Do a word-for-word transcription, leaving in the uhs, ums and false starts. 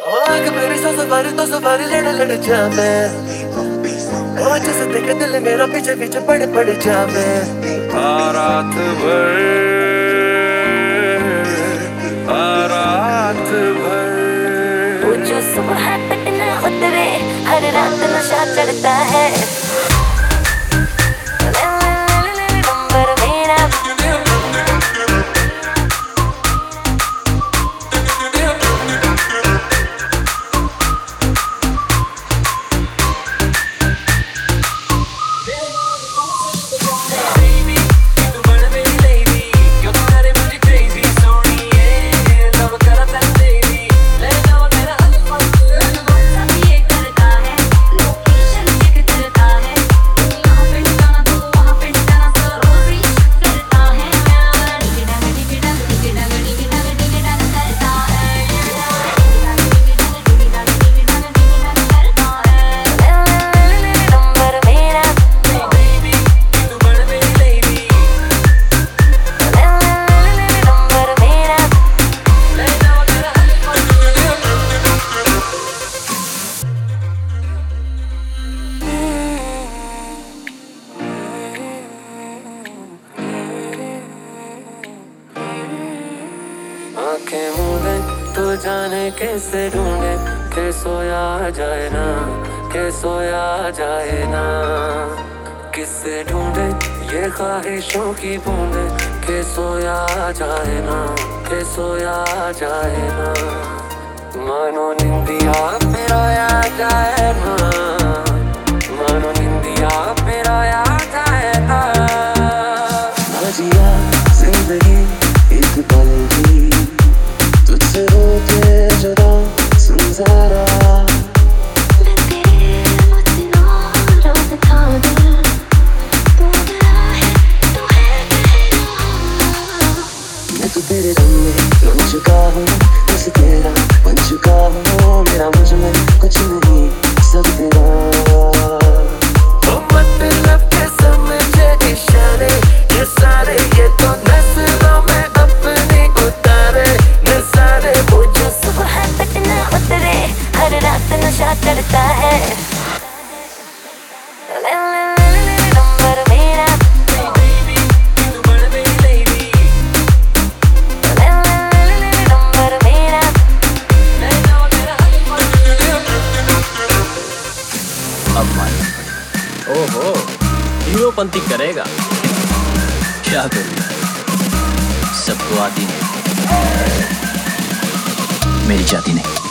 ओ आँख मेरी सौ सवारी तो सवारी लड़ लड़ जावे, ओ जैसे देखे दिल मेरा पीछे पीछे पड़ पड़ जावे। आ रात भर, आ रात भर, वो जो सुबह तक न उतरे, हर रात नशा चढ़ता है। नंबर मेरा आँखें मूंदे तो जाने कैसे ढूंढे, के सोया जाए ना, के सोया जाए ना। किससे ढूंढे ये ख्वाहिशों की बूंदे, के सोया जाए ना, के सोया जाए ना। मानो निंदिया पे रोया जाए ना, मानो निंदिया पे रोया जाए ना। जिया जिंदगी एक पल की, तुझसे होके जुदा संसारा। मैं तेरे मदीना रात था दिल, तू मिला है, तू है मेरा। मैं तो तेरे रंग में रंग चुका हूँ, बस तेरा बन चुका हूँ। मेरा मुझ में कुछ नहीं, सब तेरा। ओ मतलब के समझे इशारे ये सारे, ये तो नस्लों में अपनी उतारे नजारे। वो जो सुबह तक न उतरे, हर रात नशा चढ़ता है। नंबर मेरा नंबर मेरा अब मालूम पड़ा। ओहो, हीरोपंती करेगा क्या करूँ, सबको आती नहीं, मेरी जाती नहीं।